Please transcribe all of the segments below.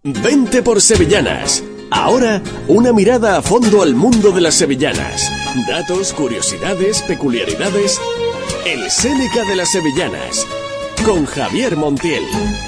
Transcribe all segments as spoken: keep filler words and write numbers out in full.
Vente por Sevillanas. Ahora, una mirada a fondo al mundo de las sevillanas. Datos, curiosidades, peculiaridades. El Séneca de las Sevillanas. Con Javier Montiel.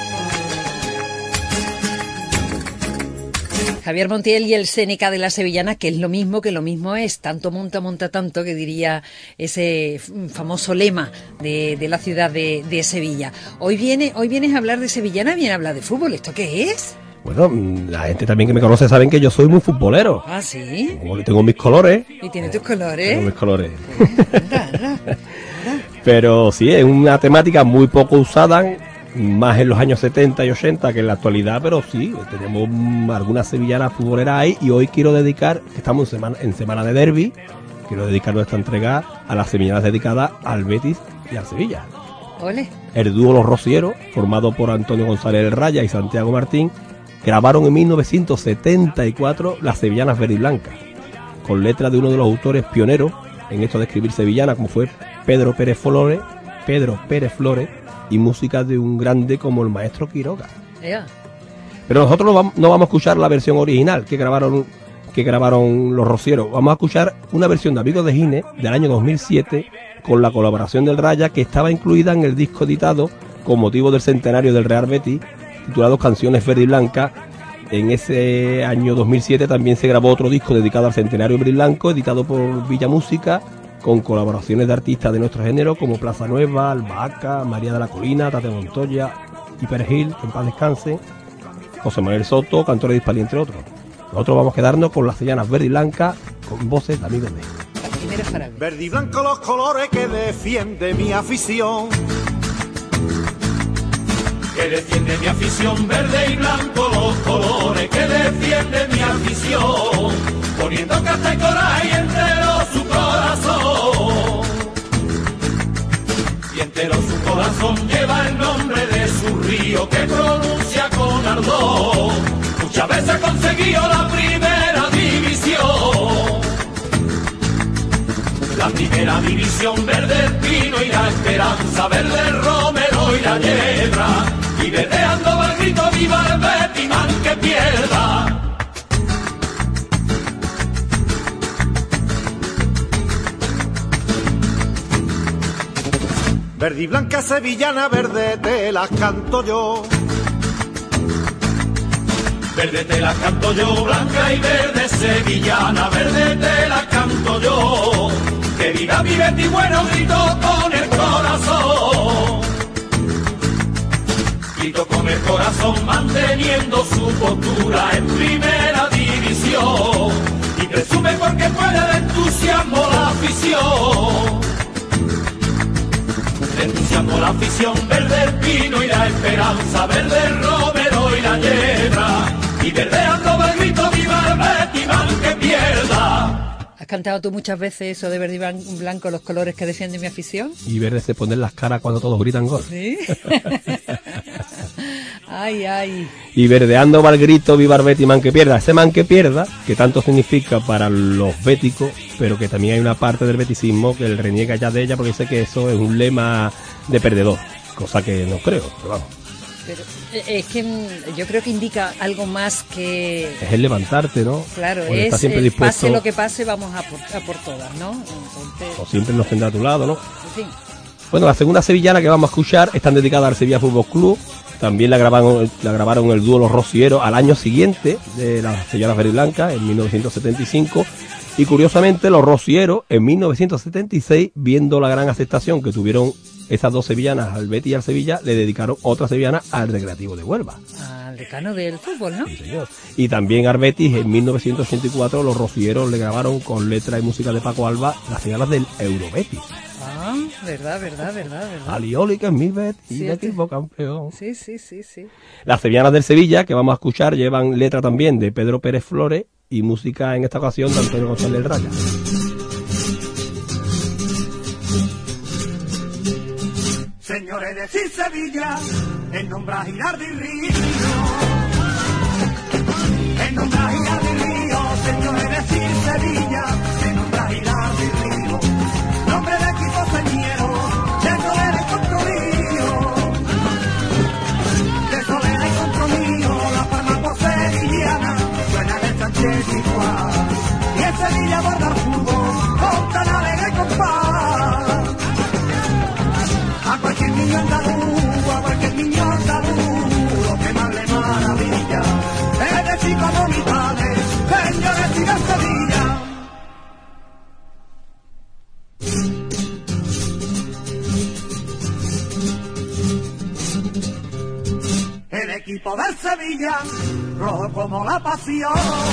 Javier Montiel y el Séneca de la Sevillana, que es lo mismo que lo mismo es. Tanto monta, monta tanto, que diría ese famoso lema de, de la ciudad de, de Sevilla. Hoy viene, hoy vienes a hablar de sevillana, viene a hablar de fútbol. ¿Esto qué es? Bueno, la gente también que me conoce saben que yo soy muy futbolero. Ah, ¿sí? Como tengo mis colores. ¿Y tiene tus colores? Tengo mis colores. Anda, anda, anda. Pero sí, es una temática muy poco usada, más en los años setenta y ochenta que en la actualidad, pero sí, tenemos algunas sevillanas futboleras ahí y hoy quiero dedicar, estamos en semana, en semana de derbi, quiero dedicar nuestra entrega a las sevillanas dedicadas al Betis y al Sevilla. Ole. El dúo Los Rosieros, formado por Antonio González del Raya y Santiago Martín, grabaron en mil novecientos setenta y cuatro las sevillanas verde y blancas, con letras de uno de los autores pioneros en esto de escribir sevillana, como fue Pedro Pérez Flores, Pedro Pérez Flores, y música de un grande como el maestro Quiroga. Yeah. Pero nosotros no vamos, no vamos a escuchar la versión original que grabaron que grabaron Los Rosieros, vamos a escuchar una versión de Amigos de Gine del año dos mil siete con la colaboración del Raya, que estaba incluida en el disco editado con motivo del centenario del Real Betis, titulado Canciones Verde y Blanca. En ese año dos mil siete también se grabó otro disco dedicado al centenario verde y blanco, editado por Villa Música, con colaboraciones de artistas de nuestro género como Plaza Nueva, Albahaca, María de la Colina, Tate Montoya y Perejil, que en paz descanse, José Manuel Soto, Cantores de Hispali, entre otros. Nosotros vamos a quedarnos con las sevillanas verde y blanca, con voces de Amigos de... Verde y blanco los colores que defiende mi afición, que defiende mi afición, verde y blanco los colores que defiende mi afición, poniendo carta y coraje y entero su corazón, y entero su corazón lleva el nombre de su río que pronuncia con ardor, muchas veces ha conseguido la primera división, la primera división, verde el pino y la esperanza, verde el romero y la yedra, y verdeando va el grito, viva el Betis, man que pierda. Verde y blanca sevillana, verde te las canto yo. Verde te las canto yo, blanca y verde sevillana, verde te las canto yo. Que viva mi Betis, bueno grito con el corazón. Grito con el corazón manteniendo su postura en primera división. Y presume porque puede de entusiasmo la afición. De entusiasmo la afición, verde el pino y la esperanza, verde el romero y la yedra. Y verdeando va el grito, viva el Betis, man que pierda. ¿Has cantado tú muchas veces eso de verde y blanco, los colores que defiende mi afición? Y verde se ponen las caras cuando todos gritan gol. ¿Sí? Ay, ay. Y verdeando va el grito, viva el Betis, man que pierda. Ese man que pierda, que tanto significa para los béticos, pero que también hay una parte del beticismo que él reniega ya de ella, porque dice que eso es un lema de perdedor, cosa que no creo, pero vamos. Pero es que yo creo que indica algo más que... Es el levantarte, ¿no? Claro, porque es siempre el dispuesto... pase lo que pase, vamos a por, a por todas, ¿no? Entonces... O siempre nos tendrá a tu lado, ¿no? En fin. Bueno, la segunda sevillana que vamos a escuchar están dedicadas al Sevilla Fútbol Club. También la grabaron, la grabaron el dúo Los Rosieros al año siguiente de las sevillanas verde y blanca, en mil novecientos setenta y cinco. Y curiosamente, Los Rosieros, en mil novecientos setenta y seis, viendo la gran aceptación que tuvieron esas dos sevillanas al Betis y al Sevilla, le dedicaron otra sevillana al Recreativo de Huelva. Al decano del fútbol, ¿no? Sí, señor. Y también al Betis, en mil novecientos ochenta y cuatro, Los Rosieros le grabaron con letra y música de Paco Alba las sevillanas del Eurobetis. Ah, verdad, verdad, verdad, verdad. Alioli, que es mi Betis y Sí, el equipo campeón. Sí, sí, sí, sí. Las sevillanas del Sevilla, que vamos a escuchar, llevan letra también de Pedro Pérez Flores y música en esta ocasión de Antonio González del Raya. Señores, decir Sevilla, en nombre a Girardi Río, en nombre a Girardi Río, señores, decir Sevilla, en nombre a Girardi Río, nombre de equipo señero, de Solera y Controlío, de Solera y Controlío, la palma por ser equipo del Sevilla, rojo como la pasión,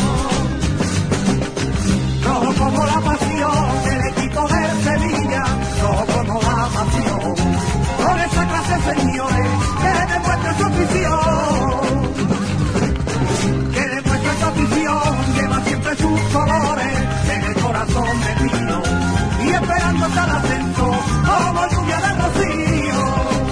rojo como la pasión, el equipo del Sevilla, rojo como la pasión, con esa clase señores, que demuestre su afición, que demuestre su afición, lleva siempre sus colores, en el corazón metido, y esperando cada ascenso, como lluvia de rocío,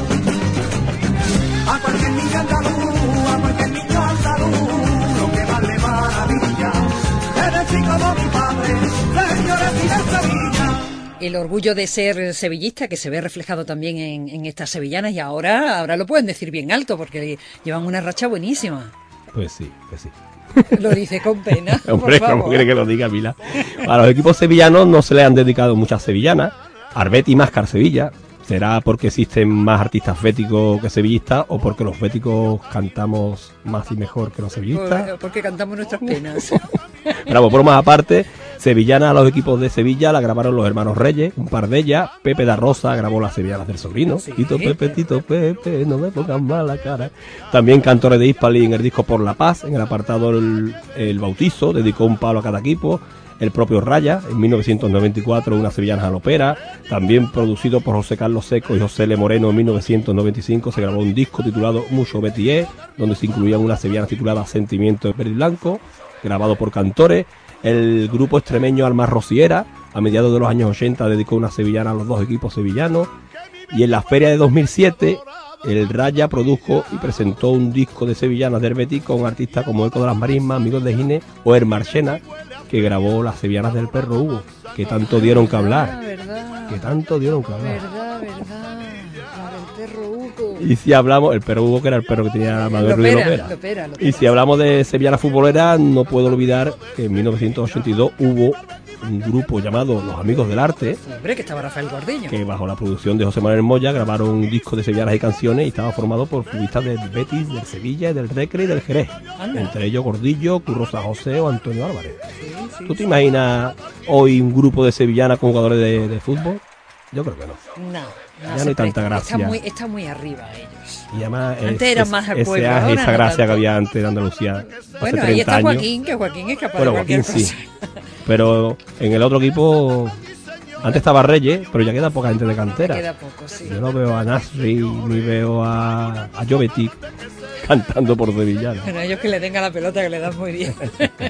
a cualquier niño andaluz, a cualquier niño andaluz, lo que más le maravilla, es decir como mi padre, señores y de Sevilla. El orgullo de ser sevillista, que se ve reflejado también en, en estas sevillanas, y ahora, ahora lo pueden decir bien alto, porque llevan una racha buenísima. Pues sí, pues sí. Lo dice con pena. Hombre, por favor. ¿cómo quiere que lo diga, Mila? A los equipos sevillanos no se le han dedicado muchas sevillanas. Arbeti más que al Sevilla. ¿Será porque existen más artistas béticos que sevillistas o porque los béticos cantamos más y mejor que los sevillistas? Por- Porque cantamos nuestras penas. Bravo, por más aparte, sevillana a los equipos de Sevilla la grabaron los hermanos Reyes, un par de ellas. Pepe da Rosa grabó las sevillanas del sobrino. Sí. Tito Pepe, Tito Pepe, no me pongas mala cara. También Cantores de Hispali en el disco Por la Paz, en el apartado El, el Bautizo, dedicó un palo a cada equipo. El propio Raya, en mil novecientos noventa y cuatro, una sevillana jalopera. También producido por José Carlos Seco y José L. Moreno, en mil novecientos noventa y cinco se grabó un disco titulado Mucho Betié, donde se incluían unas sevillanas tituladas Sentimiento de Verde y Blanco, grabado por Cantores. El grupo extremeño Almas Rociera, a mediados de los años ochenta, dedicó una sevillana a los dos equipos sevillanos. Y en la feria de dos mil siete, el Raya produjo y presentó un disco de sevillanas del Betis con artistas como Eco de las Marismas, Amigos de Gine o El Marchena, que grabó las sevillanas del Perro Hugo, que tanto dieron que hablar, Verdad, que tanto dieron que hablar. verdad, verdad. La del perro Hugo. Y si hablamos, el Perro Hugo, que era el perro que tenía Manuel Ruiz Lopera, Lopera. Lopera, Lopera. Y si hablamos de sevillana futbolera, no puedo olvidar que en mil novecientos ochenta y dos hubo un grupo llamado Los Amigos del Arte, Hombre, que estaba Rafael Gordiño. que bajo la producción de José Manuel Moya grabaron un disco de sevillanas y canciones y estaba formado por futbolistas del Betis, del Sevilla, del Recre y del Jerez. Anda. Entre ellos Gordillo, Curro San José o Antonio Álvarez. Sí, sí, ¿Tú te imaginas hoy un grupo de sevillanas con jugadores de, de fútbol? Yo creo que no. No, Ya se no hay tanta presta. gracia. Está muy, está muy arriba ellos. Y además Antes es- eran es- más al ese pueblo, aje, ahora esa no gracia tanto. que había antes de Andalucía hace Bueno, ahí treinta está años. Joaquín, que Joaquín es capaz Bueno, de cualquier Joaquín sí. cosa. Pero en el otro equipo, antes estaba Reyes, pero ya queda poca gente de cantera. Queda poco, sí. Yo no veo a Nasri ni veo a, a Jovetic cantando por sevillana. Bueno, ellos que le den a la pelota, que le dan muy bien.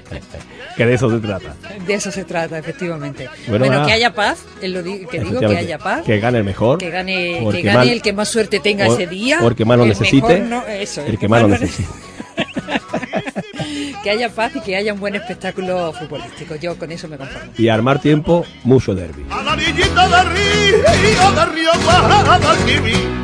Que de eso se trata. De eso se trata, efectivamente. Bueno, Bueno, nada. que haya paz, es lo di- que digo, que Efectivamente, haya paz. Que gane el mejor. Que gane, que porque gane mal- el que más suerte tenga o- ese día. o el que más lo el necesite. mejor no- eso, el que más lo no- necesite. Que haya paz y que haya un buen espectáculo futbolístico. Yo con eso me conformo. Y armar tiempo, mucho derbi. A la orillita del río, del río Guadalquivir,